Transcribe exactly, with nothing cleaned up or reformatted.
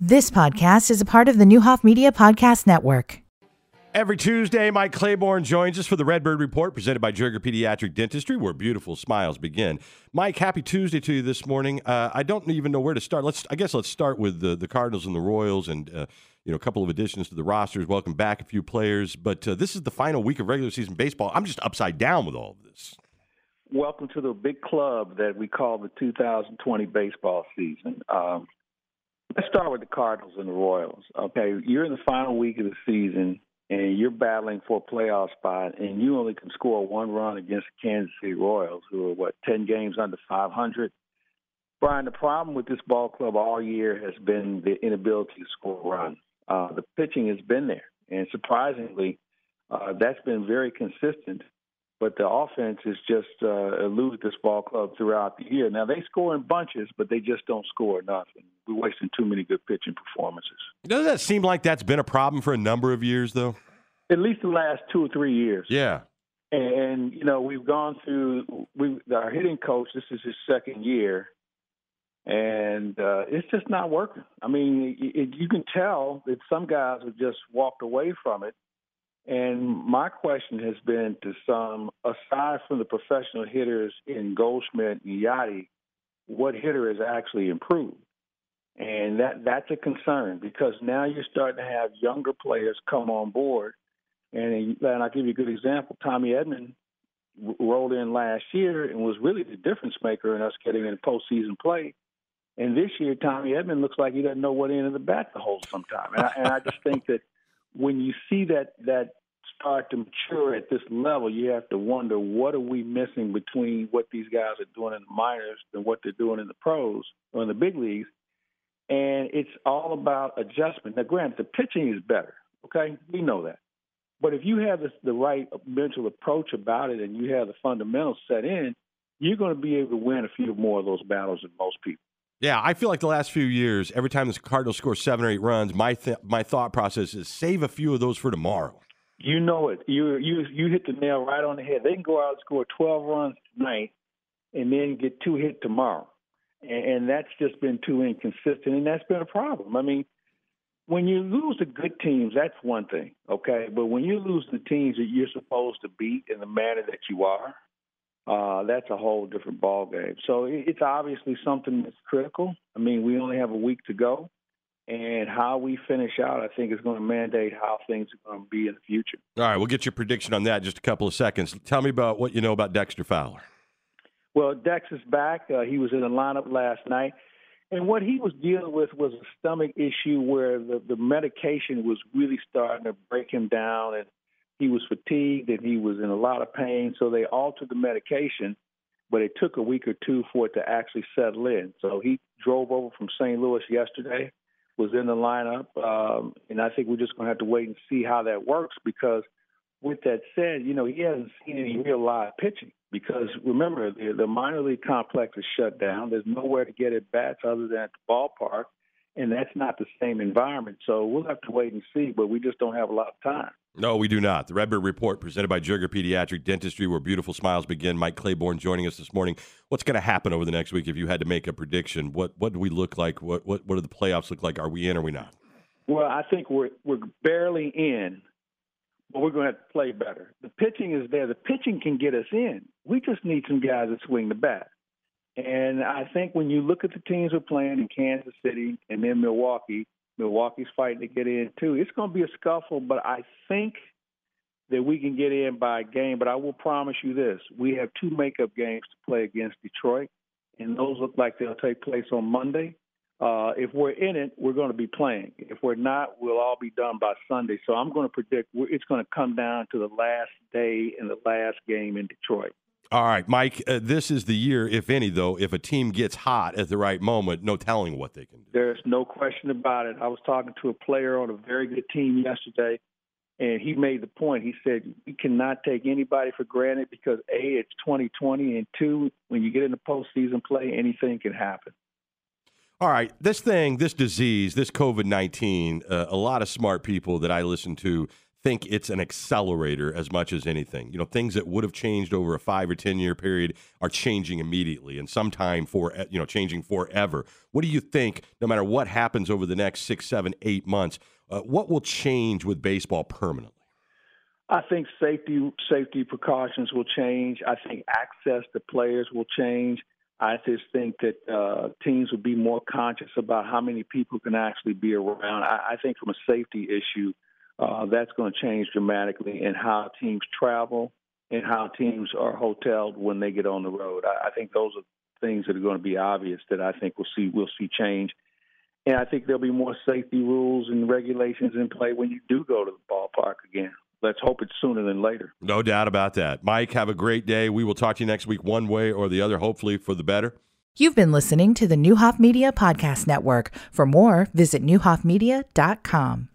This podcast is a part of the Newhoff Media Podcast Network. Every Tuesday, Mike Claiborne joins us for the Redbird Report, presented by Jerger Pediatric Dentistry, where beautiful smiles begin. Mike, happy Tuesday to you this morning. Uh, I don't even know where to start. Let's, I guess, let's start with the, the Cardinals and the Royals, and uh, you know, a couple of additions to the rosters. Welcome back a few players, but uh, this is the final week of regular season baseball. I'm just upside down with all of this. Welcome to the big club that we call the two thousand twenty baseball season. Um, let's start with the Cardinals and the Royals. Okay, you're in the final week of the season, and you're battling for a playoff spot, and you only can score one run against the Kansas City Royals, who are, what, ten games under five hundred? Brian, the problem with this ball club all year has been the inability to score runs. Uh, the pitching has been there, and surprisingly, uh, that's been very consistent. But the offense has just uh, eluded this ball club throughout the year. Now, they score in bunches, but they just don't score enough. And we're wasting too many good pitching performances. Doesn't that seem like that's been a problem for a number of years, though? At least the last two or three years. Yeah. And, and you know, we've gone through we, – our hitting coach, this is his second year, and uh, it's just not working. I mean, it, it, you can tell that some guys have just walked away from it. And my question has been to some, aside from the professional hitters in Goldschmidt and Yachty, what hitter has actually improved? And that that's a concern, because now you're starting to have younger players come on board. And, and I'll give you a good example. Tommy Edman rolled in last year and was really the difference maker in us getting in postseason play. And this year, Tommy Edman looks like he doesn't know what end of the bat to hold sometime. And I, and I just think that when you see that that start to mature at this level, you have to wonder, what are we missing between what these guys are doing in the minors and what they're doing in the pros or in the big leagues? And it's all about adjustment. Now, granted, the pitching is better, okay? We know that. But if you have this, the right mental approach about it and you have the fundamentals set in, you're going to be able to win a few more of those battles than most people. Yeah, I feel like the last few years, every time the Cardinals score seven or eight runs, my th- my thought process is save a few of those for tomorrow. You know it. You you you hit the nail right on the head. They can go out and score twelve runs tonight and then get two hit tomorrow. And, and that's just been too inconsistent, and that's been a problem. I mean, when you lose to good teams, that's one thing, okay? But when you lose the teams that you're supposed to beat in the manner that you are, Uh, that's a whole different ball game. So it's obviously something that's critical. I mean, we only have a week to go, and how we finish out, I think, is going to mandate how things are going to be in the future. All right, we'll get your prediction on that in just a couple of seconds. Tell me about what you know about Dexter Fowler. Well, Dex is back. Uh, he was in the lineup last night, and what he was dealing with was a stomach issue where the, the medication was really starting to break him down, and he was fatigued and he was in a lot of pain, so they altered the medication, but it took a week or two for it to actually settle in. So he drove over from Saint Louis yesterday, was in the lineup, um, and I think we're just going to have to wait and see how that works, because with that said, you know, he hasn't seen any real live pitching, because remember, the, the minor league complex is shut down. There's nowhere to get at bats other than at the ballpark, and that's not the same environment. So we'll have to wait and see, but we just don't have a lot of time. No, we do not. The Redbird Report, presented by Jerger Pediatric Dentistry, where beautiful smiles begin. Mike Claiborne joining us this morning. What's going to happen over the next week if you had to make a prediction? What what do we look like? What what what do the playoffs look like? Are we in or are we not? Well, I think we're we're barely in, but we're going to have to play better. The pitching is there. The pitching can get us in. We just need some guys that swing the bat. And I think when you look at the teams we're playing in Kansas City and then Milwaukee, Milwaukee's fighting to get in, too. It's going to be a scuffle, but I think that we can get in by a game. But I will promise you this. We have two makeup games to play against Detroit, and those look like they'll take place on Monday. Uh, if we're in it, we're going to be playing. If we're not, we'll all be done by Sunday. So I'm going to predict it's going to come down to the last day and the last game in Detroit. All right, Mike, uh, this is the year, if any, though, if a team gets hot at the right moment, no telling what they can do. There's no question about it. I was talking to a player on a very good team yesterday, and he made the point. He said, we cannot take anybody for granted because, A, it's twenty twenty, and two, when you get into postseason play, anything can happen. All right, this thing, this disease, this COVID nineteen, uh, a lot of smart people that I listen to think it's an accelerator as much as anything. You know, things that would have changed over a five or ten year period are changing immediately, and sometime for you know changing forever. What do you think? No matter what happens over the next six, seven, eight months, uh, what will change with baseball permanently? I think safety safety precautions will change. I think access to players will change. I just think that uh, teams will be more conscious about how many people can actually be around. I, I think from a safety issue, uh, that's going to change dramatically in how teams travel and how teams are hoteled when they get on the road. I, I think those are things that are going to be obvious that I think we'll see we'll see change. And I think there'll be more safety rules and regulations in play when you do go to the ballpark again. Let's hope it's sooner than later. No doubt about that. Mike, have a great day. We will talk to you next week one way or the other, hopefully for the better. You've been listening to the Neuhoff Media Podcast Network. For more, visit neuhoff media dot com.